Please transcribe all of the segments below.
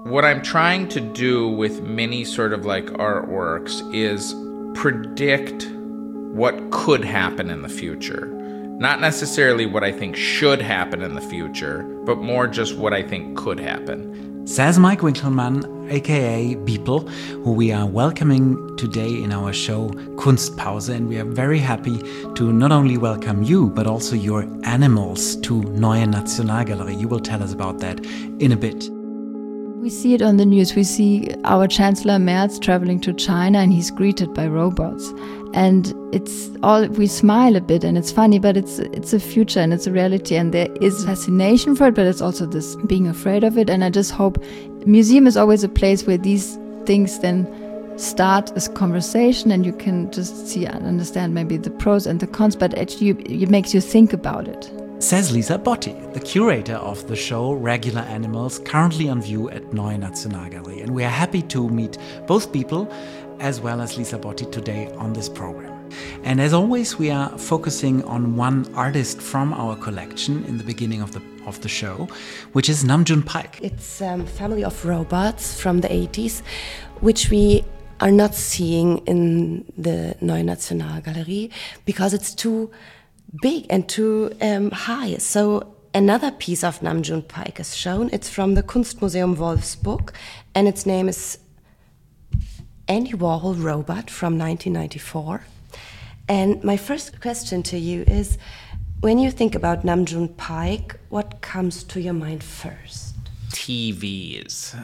What I'm trying to do with many sort of like artworks is predict what could happen in the future. Not necessarily what I think should happen in the future, but more just what I think could happen. Says Mike Winkelmann, aka Beeple, who we are welcoming today in our show Kunstpause, and we are very happy to not only welcome you, but also your animals to Neue Nationalgalerie. You will tell us about that in a bit. We see it on the news. We see our Chancellor Merz traveling to China and he's greeted by robots. And we smile a bit and it's funny, but it's a future and it's a reality and there is fascination for it, but it's also this being afraid of it. And I just hope museum is always a place where these things then start as conversation and you can just see and understand maybe the pros and the cons, but actually it makes you think about it. Says Lisa Botti, the curator of the show Regular Animals, currently on view at Neue Nationalgalerie. And we are happy to meet both people as well as Lisa Botti today on this program. And as always, we are focusing on one artist from our collection in the beginning of the show, which is Nam June Paik. It's a family of robots from the 80s, which we are not seeing in the Neue Nationalgalerie because it's too big and too high. So another piece of Nam June Paik is shown. It's from the Kunstmuseum Wolfsburg, and its name is Andy Warhol Robot from 1994. And my first question to you is, when you think about Nam June Paik, what comes to your mind first? TVs.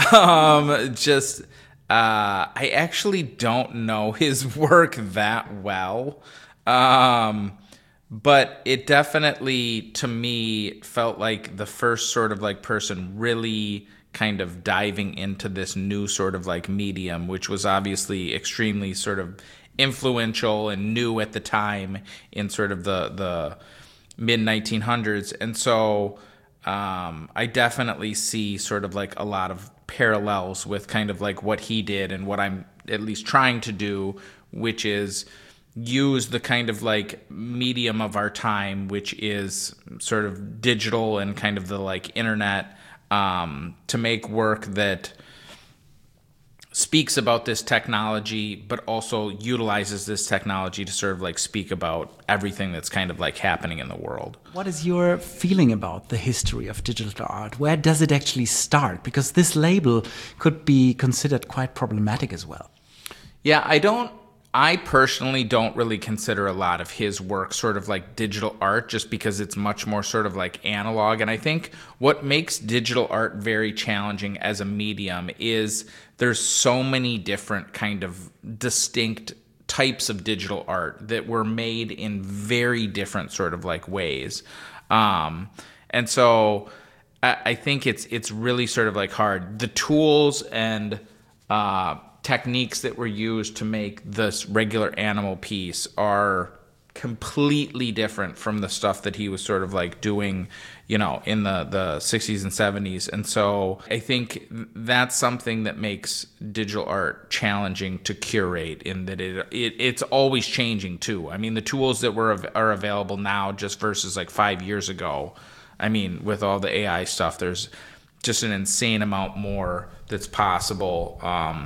I actually don't know his work that well. But it definitely, to me, felt like the first sort of like person really kind of diving into this new sort of like medium, which was obviously extremely sort of influential and new at the time in sort of the mid-1900s. And so I definitely see sort of like a lot of parallels with kind of like what he did and what I'm at least trying to do, which is use the kind of like medium of our time, which is sort of digital and kind of the like internet, to make work that speaks about this technology, but also utilizes this technology to sort of like speak about everything that's kind of like happening in the world. What is your feeling about the history of digital art? Where does it actually start? Because this label could be considered quite problematic as well. Yeah, I personally don't really consider a lot of his work sort of like digital art just because it's much more sort of like analog. And I think what makes digital art very challenging as a medium is there's so many different kind of distinct types of digital art that were made in very different sort of like ways. And so I think it's really sort of like hard. The tools and techniques that were used to make this regular animal piece are completely different from the stuff that he was sort of like doing, you know, in the 60s and 70s. And so I think that's something that makes digital art challenging to curate, in that it's always changing too. I mean, the tools that are available now just versus like 5 years ago, I mean, with all the AI stuff, there's just an insane amount more that's possible.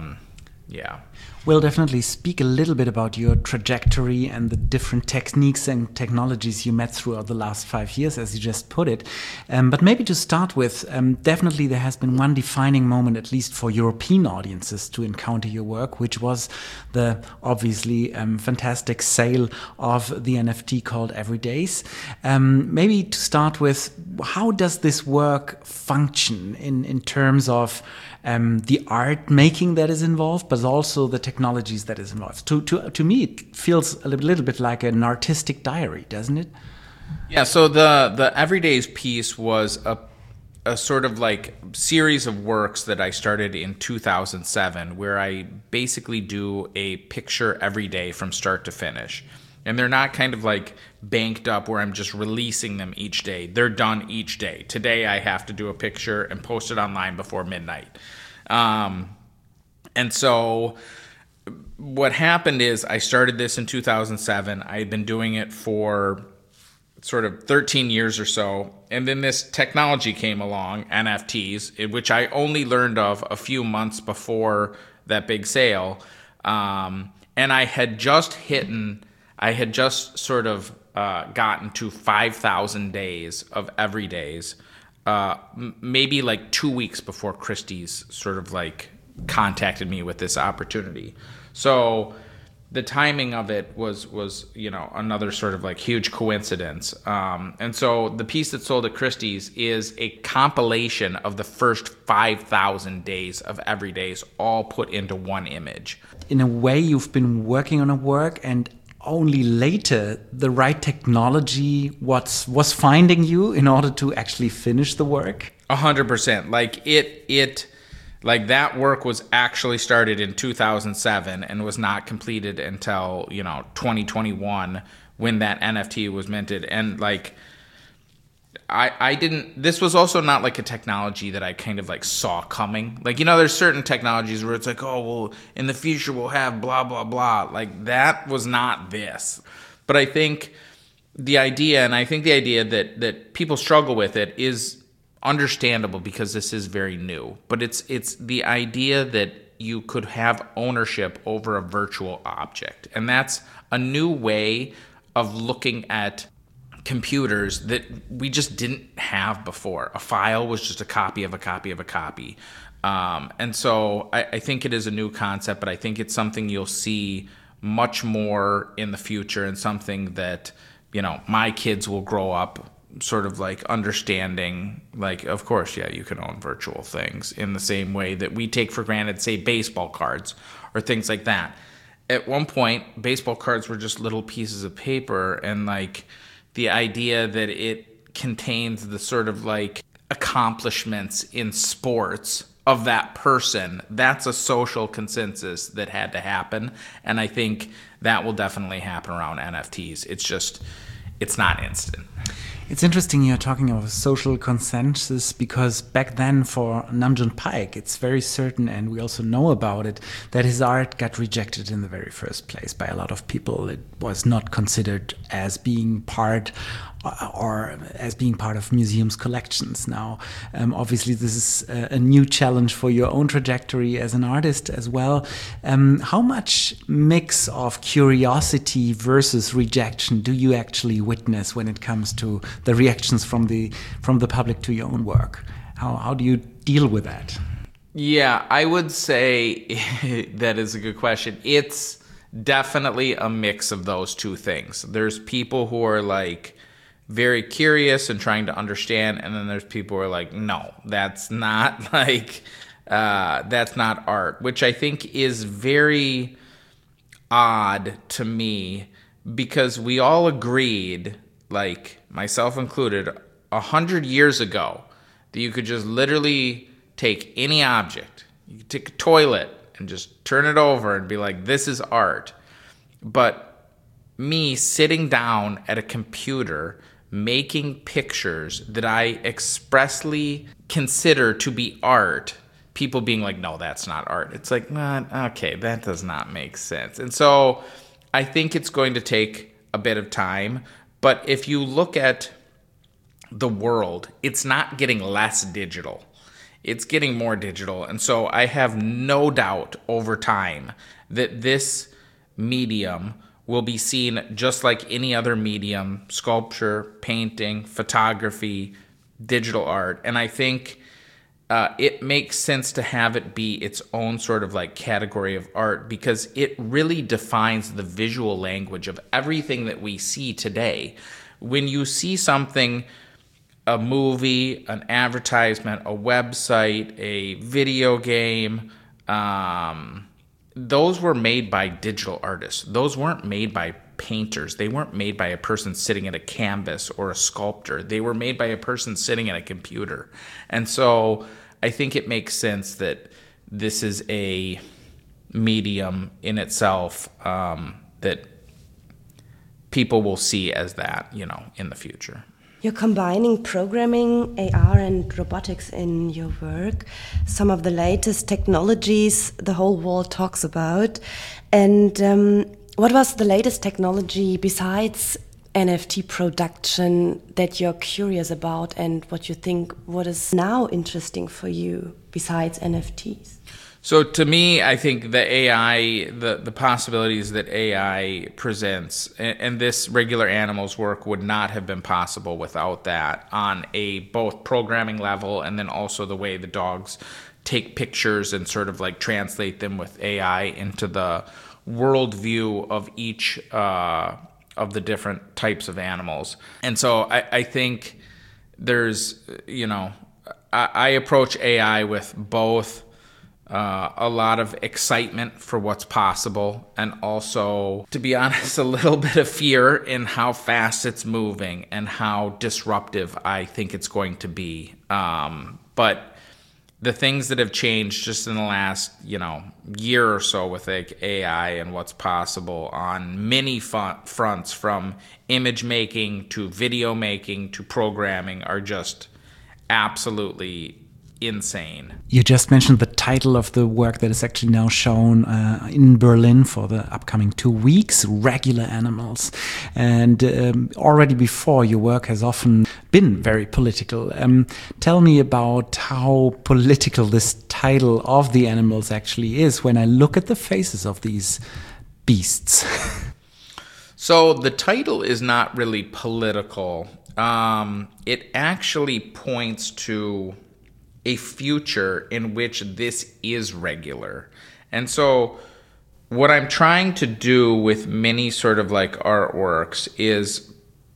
Yeah. We'll definitely speak a little bit about your trajectory and the different techniques and technologies you met throughout the last 5 years, as you just put it. But maybe to start with, definitely there has been one defining moment, at least for European audiences, to encounter your work, which was the obviously fantastic sale of the NFT called Everydays. Maybe to start with, how does this work function in terms of the art making that is involved, but also the technologies that is involved? To me, it feels a little bit like an artistic diary, doesn't it? Yeah, so the Everydays piece was a sort of like series of works that I started in 2007, where I basically do a picture every day from start to finish. And they're not kind of like banked up where I'm just releasing them each day. They're done each day. Today I have to do a picture and post it online before midnight. And so what happened is I started this in 2007. I had been doing it for sort of 13 years or so. And then this technology came along, NFTs, which I only learned of a few months before that big sale. And I had just sort of gotten to 5,000 days of everydays, maybe like 2 weeks before Christie's sort of like contacted me with this opportunity. So the timing of it was another sort of like huge coincidence. And so the piece that sold at Christie's is a compilation of the first 5,000 days of everydays all put into one image. In a way, you've been working on a work, and only later the right technology was finding you in order to actually finish the work? 100%. Like that work was actually started in 2007 and was not completed until 2021 when that NFT was minted. And like I didn't. This was also not like a technology that I kind of like saw coming. Like there's certain technologies where it's like, oh well, in the future we'll have blah blah blah. Like that was not this. But I think the idea that people struggle with it is understandable because this is very new. But it's the idea that you could have ownership over a virtual object, and that's a new way of looking at computers that we just didn't have before. A file was just a copy of a copy of a copy. And so I think it is a new concept, but I think it's something you'll see much more in the future, and something that, my kids will grow up sort of like understanding, like, of course, yeah, you can own virtual things in the same way that we take for granted, say, baseball cards or things like that. At one point, baseball cards were just little pieces of paper, and like, the idea that it contains the sort of like accomplishments in sports of that person, that's a social consensus that had to happen. And I think that will definitely happen around NFTs. It's not instant. It's interesting you're talking of a social consensus, because back then for Nam June Paik, it's very certain, and we also know about it, that his art got rejected in the very first place by a lot of people. It was not considered as being part of museums' collections. Now, obviously, this is a new challenge for your own trajectory as an artist as well. How much mix of curiosity versus rejection do you actually witness when it comes to the reactions from the public to your own work? How do you deal with that? Yeah, I would say that is a good question. It's definitely a mix of those two things. There's people who are like very curious and trying to understand, and then there's people who are like, no, that's not like that's not art, which I think is very odd to me, because we all agreed, like myself included, 100 years ago, that you could just literally take any object, you could take a toilet and just turn it over and be like, this is art. But me sitting down at a computer making pictures that I expressly consider to be art, people being like, no, that's not art. It's like, okay, that does not make sense. And so I think it's going to take a bit of time. But if you look at the world, it's not getting less digital. It's getting more digital. And so I have no doubt over time that this medium will be seen just like any other medium: sculpture, painting, photography, digital art. And I think it makes sense to have it be its own sort of like category of art, because it really defines the visual language of everything that we see today. When you see something, a movie, an advertisement, a website, a video game, those were made by digital artists. Those weren't made by painters. They weren't made by a person sitting at a canvas or a sculptor. They were made by a person sitting at a computer. And so I think it makes sense that this is a medium in itself that people will see as that, in the future. You're combining programming, AR, and robotics in your work, some of the latest technologies the whole world talks about. And what was the latest technology besides NFT production that you're curious about, and what you think what is now interesting for you besides NFTs? So to me, I think the AI, the possibilities that AI presents, and this Regular Animals work would not have been possible without that on a both programming level, and then also the way the dogs take pictures and sort of like translate them with AI into the worldview of each of the different types of animals. And so I think there's, I approach AI with both a lot of excitement for what's possible, and also, to be honest, a little bit of fear in how fast it's moving and how disruptive I think it's going to be. But the things that have changed just in the last, year or so with like AI and what's possible on many fronts, from image making to video making to programming, are just absolutely insane. You just mentioned the title of the work that is actually now shown in Berlin for the upcoming 2 weeks, Regular Animals. And already before, your work has often been very political. Tell me about how political this title of the animals actually is when I look at the faces of these beasts. So the title is not really political. It actually points to a future in which this is regular. And so what I'm trying to do with many sort of like artworks is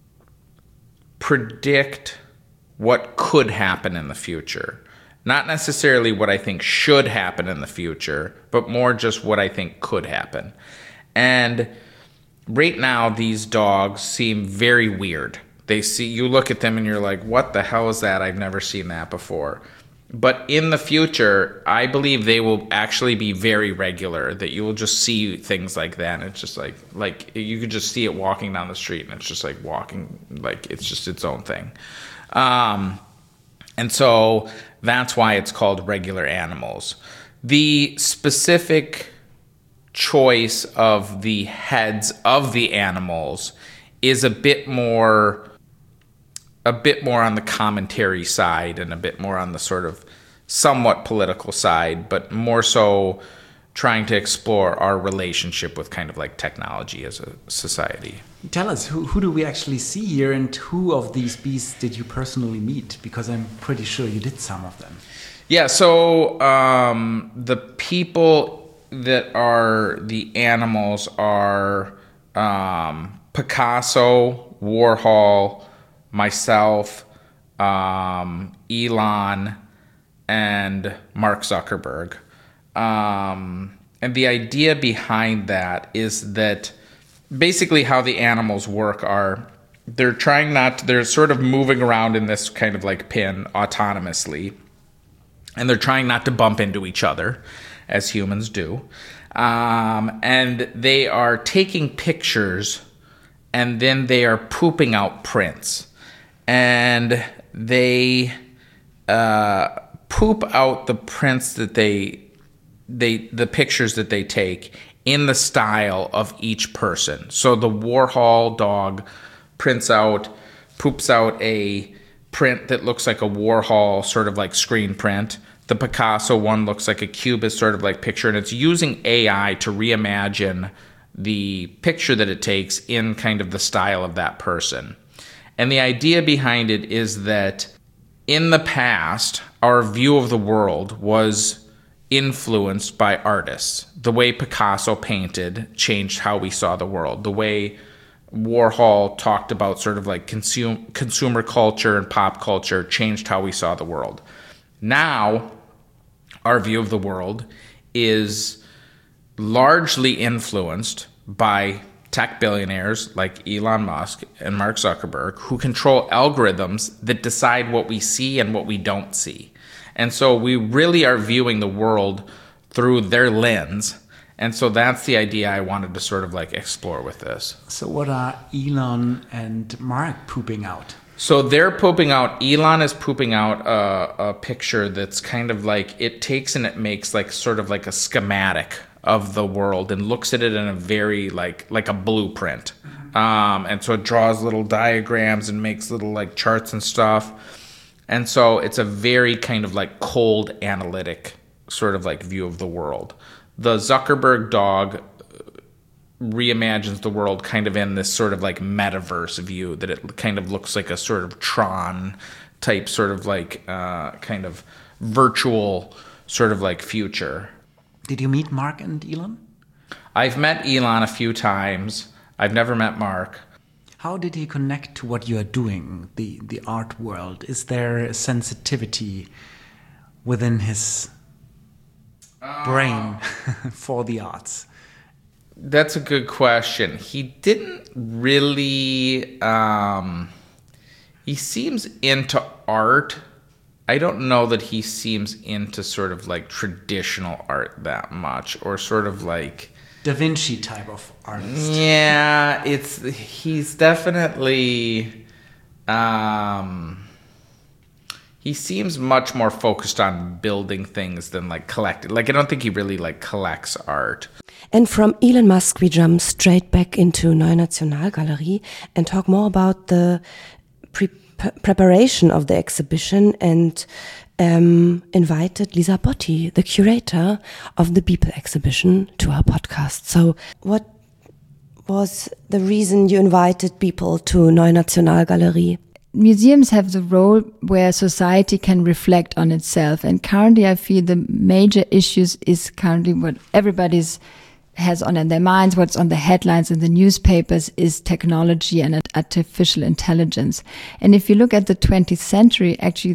predict what could happen in the future. Not necessarily what I think should happen in the future, but more just what I think could happen. And right now, these dogs seem very weird. You look at them and you're like, what the hell is that? I've never seen that before. But in the future, I believe they will actually be very regular, that you will just see things like that. And it's just like you could just see it walking down the street, and it's just like walking, like it's just its own thing. And so that's why it's called Regular Animals. The specific choice of the heads of the animals is a bit more on the commentary side, and a bit more on the sort of somewhat political side, but more so trying to explore our relationship with kind of like technology as a society. Tell us, who do we actually see here, and who of these beasts did you personally meet? Because I'm pretty sure you did some of them. Yeah, so the people that are the animals are Picasso, Warhol, myself, Elon, and Mark Zuckerberg. And the idea behind that is that basically how the animals work are they're sort of moving around in this kind of like pin autonomously, and they're trying not to bump into each other as humans do. And they are taking pictures, and then they are pooping out prints. And they poop out the prints that the pictures that they take in the style of each person. So the Warhol dog poops out a print that looks like a Warhol sort of like screen print. The Picasso one looks like a Cubist sort of like picture, and it's using AI to reimagine the picture that it takes in kind of the style of that person. And the idea behind it is that in the past, our view of the world was influenced by artists. The way Picasso painted changed how we saw the world. The way Warhol talked about sort of like consumer culture and pop culture changed how we saw the world. Now, our view of the world is largely influenced by tech billionaires like Elon Musk and Mark Zuckerberg, who control algorithms that decide what we see and what we don't see. And so we really are viewing the world through their lens. And so that's the idea I wanted to sort of like explore with this. So what are Elon and Mark pooping out? So they're pooping out, Elon is pooping out a picture that's kind of like, it takes and it makes like sort of like a schematic of the world and looks at it in a very like a blueprint And so it draws little diagrams and makes little like charts and stuff. And so it's a very kind of like cold analytic sort of like view of the world. The Zuckerberg dog reimagines the world kind of in this sort of like metaverse view, that it kind of looks like a sort of Tron type sort of like kind of virtual sort of like future. Did you meet Mark and Elon? I've met Elon a few times. I've never met Mark. How did he connect to what you are doing, the art world? Is there a sensitivity within his brain for the arts? That's a good question. He didn't really... he seems into art. I don't know that he seems into sort of like traditional art that much, or sort of like... Da Vinci type of artist. Yeah, he's definitely... he seems much more focused on building things than like collecting. Like, I don't think he really like collects art. And from Elon Musk, we jump straight back into Neue Nationalgalerie and talk more about the preparation of the exhibition, and invited Lisa Botti, the curator of the Beeple exhibition, to our podcast. So what was the reason you invited people to Neue Nationalgalerie? Museums have the role where society can reflect on itself. And currently I feel the major issues is currently what everybody's has on their minds, what's on the headlines in the newspapers, is technology and artificial intelligence. And if you look at the 20th century, actually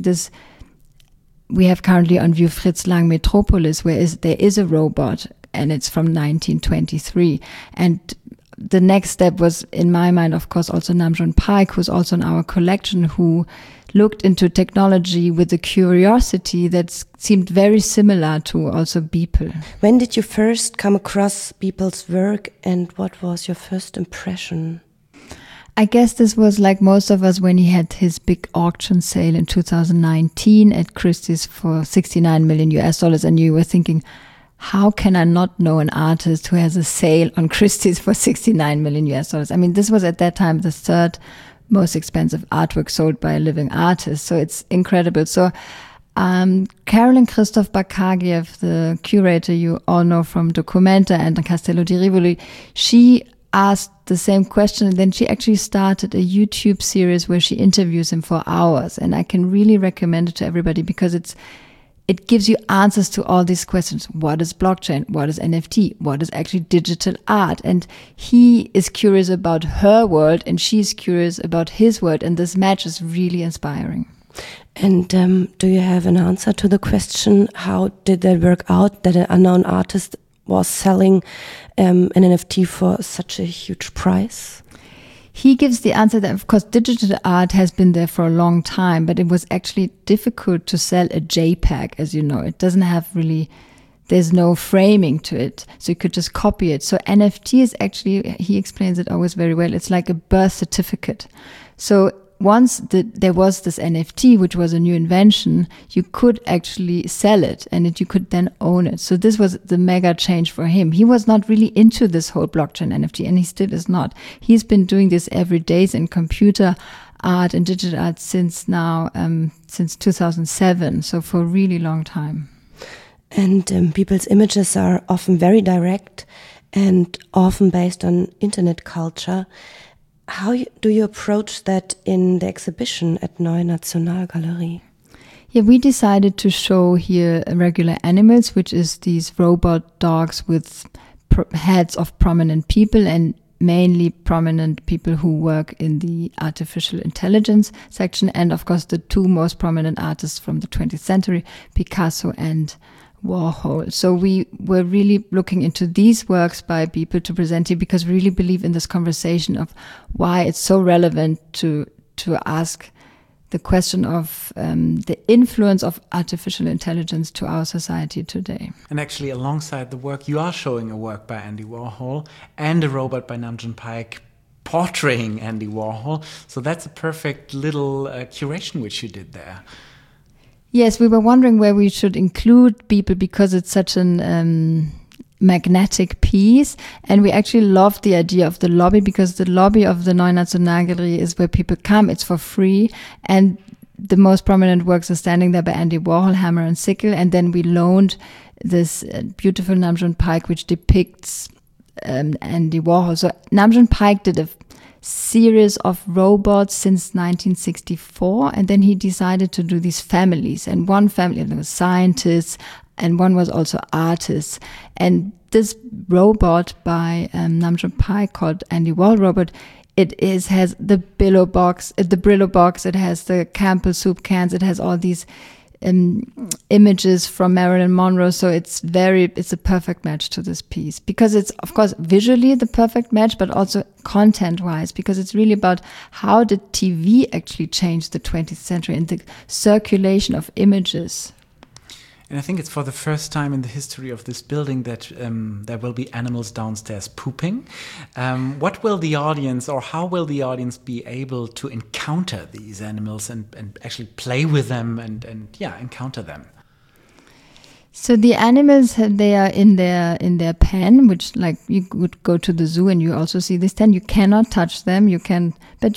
we have currently on view Fritz Lang Metropolis, where there is a robot, and it's from 1923. And the next step was, in my mind, of course, also Nam June Paik, who's also in our collection, who looked into technology with a curiosity that seemed very similar to also Beeple. When did you first come across Beeple's work, and what was your first impression? I guess this was like most of us when he had his big auction sale in 2019 at Christie's for $69 million, and you were thinking, how can I not know an artist who has a sale on Christie's for $69 million? I mean, this was at that time the third most expensive artwork sold by a living artist. So it's incredible. So Carolyn Christoph Bakagiev, the curator you all know from Documenta and Castello di Rivoli, she asked the same question, and then she actually started a YouTube series where she interviews him for hours. And I can really recommend it to everybody because it gives you answers to all these questions. What is blockchain? What is NFT? What is actually digital art? And he is curious about her world, and she's curious about his world. And this match is really inspiring. And do you have an answer to the question, how did that work out, that an unknown artist was selling an NFT for such a huge price? He gives the answer that, of course, digital art has been there for a long time, but it was actually difficult to sell a JPEG, as you know. It doesn't have really, there's no framing to it, so you could just copy it. So NFT is actually, he explains it always very well, it's like a birth certificate. So once there was this NFT, which was a new invention, you could actually sell it, and you could then own it. So this was the mega change for him. He was not really into this whole blockchain NFT, and he still is not. He's been doing this every day in computer art and digital art since 2007, so for a really long time. And people's images are often very direct and often based on internet culture. How do you approach that in the exhibition at Neue Nationalgalerie? Yeah, we decided to show here regular animals, which is these robot dogs with heads of prominent people, and mainly prominent people who work in the artificial intelligence section. And of course, the two most prominent artists from the 20th century, Picasso and Warhol. So we were really looking into these works by people to present here, because we really believe in this conversation of why it's so relevant to ask the question of the influence of artificial intelligence to our society today. And actually, alongside the work, you are showing a work by Andy Warhol and a robot by Nam June Paik portraying Andy Warhol. So that's a perfect little curation which you did there. Yes, we were wondering where we should include Beeple, because it's such an magnetic piece, and we actually love the idea of the lobby, because the lobby of the Neue Nationalgalerie is where people come. It's for free, and the most prominent works are standing there by Andy Warhol, hammer and sickle, and then we loaned this beautiful Nam June Paik, which depicts Andy Warhol. So Nam June Paik did a series of robots since 1964, and then he decided to do these families, and one family, there was scientists, and one was also artists. And this robot by Nam June Paik, called Andy Warhol robot, has the Brillo box, it has the Campbell soup cans, it has all these images from Marilyn Monroe. So it's a perfect match to this piece, because it's, of course, visually the perfect match, but also content-wise, because it's really about how did TV actually change the 20th century and the circulation of images. And I think it's for the first time in the history of this building that there will be animals downstairs pooping. What will the audience, or how will the audience be able to encounter these animals and actually play with them and encounter them? So the animals, they are in their pen, which, like, you would go to the zoo and you also see this pen. You cannot touch them. You can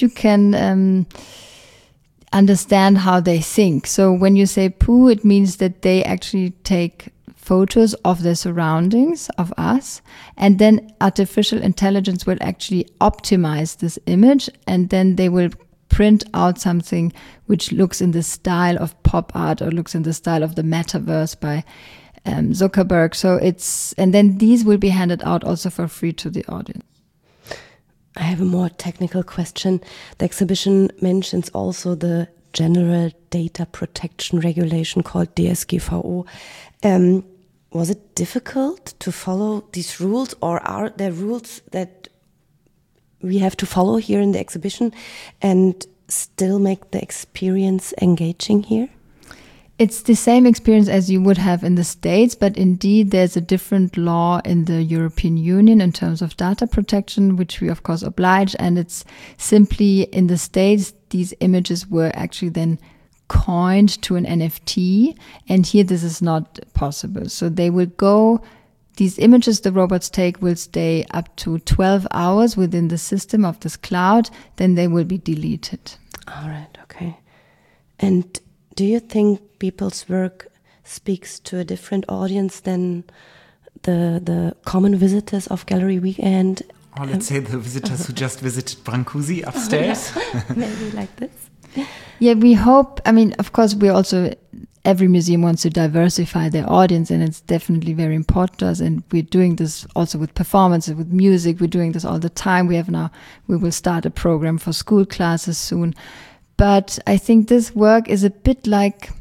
understand how they think. So when you say poo, it means that they actually take photos of their surroundings, of us, and then artificial intelligence will actually optimize this image, and then they will print out something which looks in the style of pop art or looks in the style of the metaverse by Zuckerberg. And then these will be handed out also for free to the audience. I have a more technical question. The exhibition mentions also the General Data Protection Regulation called DSGVO. Was it difficult to follow these rules, or are there rules that we have to follow here in the exhibition and still make the experience engaging here? It's the same experience as you would have in the States, but indeed there's a different law in the European Union in terms of data protection, which we of course oblige. And it's simply, in the States, these images were actually then coined to an NFT, and here this is not possible. So they will go, these images the robots take will stay up to 12 hours within the system of this cloud, then they will be deleted. All right, okay. And do you think people's work speaks to a different audience than the common visitors of Gallery Weekend? Or let's say the visitors who just visited Brancusi upstairs. Maybe like this. Yeah, we hope, of course, every museum wants to diversify their audience, and it's definitely very important to us. And we're doing this also with performances, with music. We're doing this all the time. We will start a program for school classes soon. But I think this work is a bit like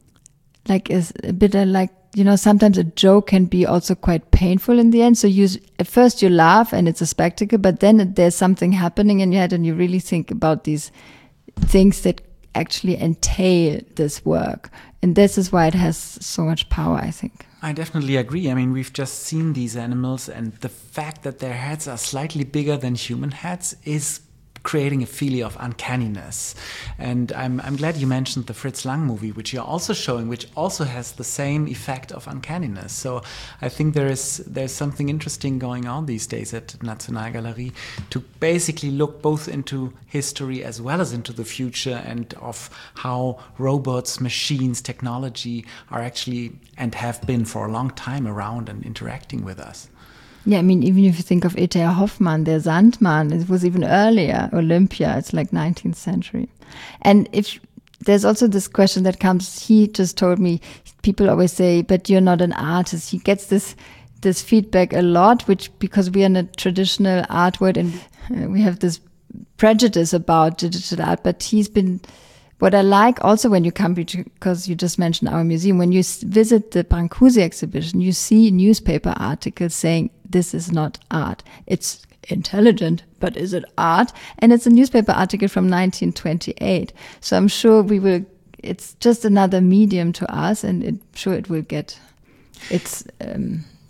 sometimes a joke can be also quite painful in the end. So at first you laugh and it's a spectacle, but then there's something happening in your head and you really think about these things that actually entail this work. And this is why it has so much power, I think. I definitely agree. We've just seen these animals, and the fact that their heads are slightly bigger than human heads is creating a feeling of uncanniness. And I'm glad you mentioned the Fritz Lang movie, which you're also showing, which also has the same effect of uncanniness. So I think there's something interesting going on these days at Nationalgalerie to basically look both into history as well as into the future, and of how robots, machines, technology are actually, and have been for a long time, around and interacting with us. Yeah, even if you think of E.T.A. Hoffmann, der Sandmann, it was even earlier, Olympia, it's like 19th century. And if there's also this question that comes, he just told me, people always say, but you're not an artist. He gets this feedback a lot, because we are in a traditional art world and we have this prejudice about digital art, but what I like also when you come, because you just mentioned our museum, when you visit the Brancusi exhibition, you see newspaper articles saying, this is not art. It's intelligent, but is it art? And it's a newspaper article from 1928. So I'm sure it's just another medium to us, and it will get its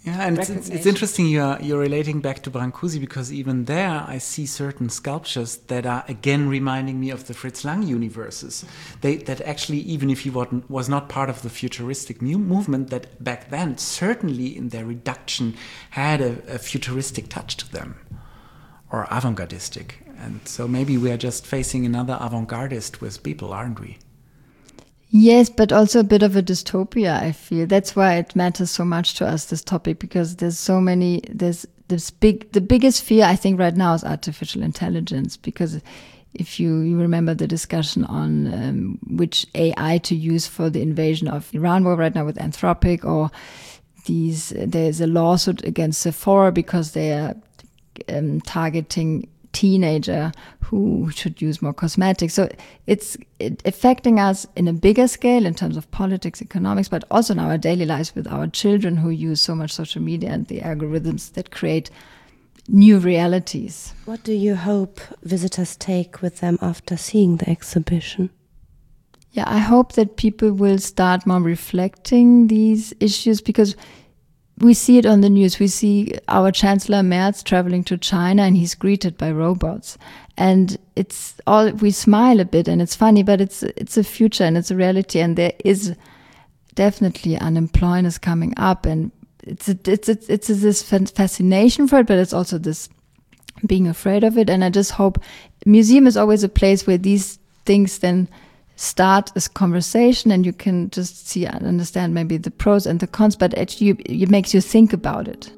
Yeah, and it's interesting you're relating back to Brancusi, because even there I see certain sculptures that are again reminding me of the Fritz Lang universes. That actually, even if he was not part of the futuristic movement, that back then certainly in their reduction had a futuristic touch to them, or avant-gardistic. And so maybe we are just facing another avant-gardist with people, aren't we? Yes, but also a bit of a dystopia, I feel. That's why it matters so much to us, this topic, because there's the biggest fear, I think, right now is artificial intelligence. Because if you remember the discussion on which AI to use for the invasion of Iran war right now with Anthropic, or there's a lawsuit against Sephora because they are targeting teenager who should use more cosmetics. So it's affecting us in a bigger scale in terms of politics, economics, but also in our daily lives with our children who use so much social media and the algorithms that create new realities. What do you hope visitors take with them after seeing the exhibition? Yeah, I hope that people will start more reflecting these issues, because we see it on the news. We see our Chancellor Merz traveling to China and he's greeted by robots. And we smile a bit and it's funny, but it's a future and it's a reality. And there is definitely unemployment coming up, and it's this fascination for it, but it's also this being afraid of it. And I just hope museum is always a place where these things then start as conversation, and you can just see and understand maybe the pros and the cons, but actually it makes you think about it.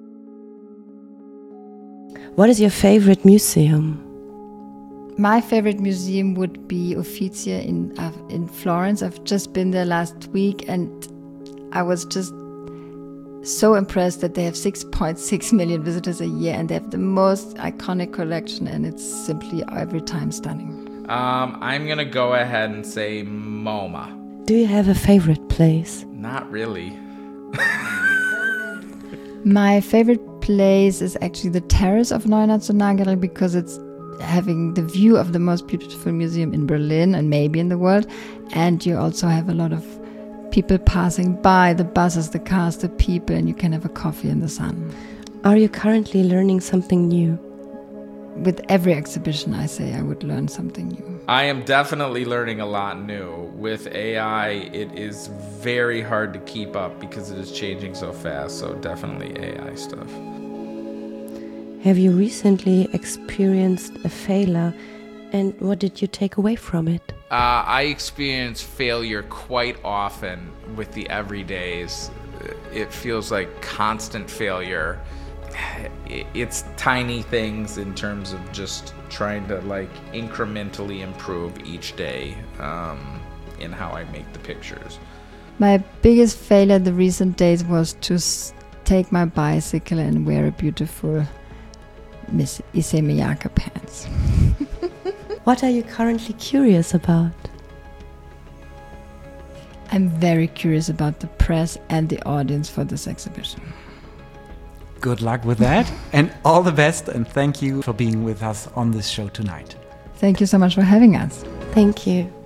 What is your favorite museum? My favorite museum would be Uffizzi in Florence. I've just been there last week, and I was just so impressed that they have 6.6 million visitors a year, and they have the most iconic collection, and it's simply every time stunning. I'm going to go ahead and say MoMA. Do you have a favorite place? Not really. My favorite place is actually the terrace of Neue Nationalgalerie, because it's having the view of the most beautiful museum in Berlin and maybe in the world. And you also have a lot of people passing by, the buses, the cars, the people, and you can have a coffee in the sun. Are you currently learning something new? With every exhibition, I say I would learn something new. I am definitely learning a lot new. With AI, it is very hard to keep up because it is changing so fast. So definitely AI stuff. Have you recently experienced a failure, and what did you take away from it? I experience failure quite often with the everydays. It feels like constant failure. It's tiny things in terms of just trying to incrementally improve each day in how I make the pictures. My biggest failure the recent days was to take my bicycle and wear a beautiful Miss Issey Miyake pants. What are you currently curious about? I'm very curious about the press and the audience for this exhibition. Good luck with that, and all the best, and thank you for being with us on this show tonight. Thank you so much for having us. Thank you.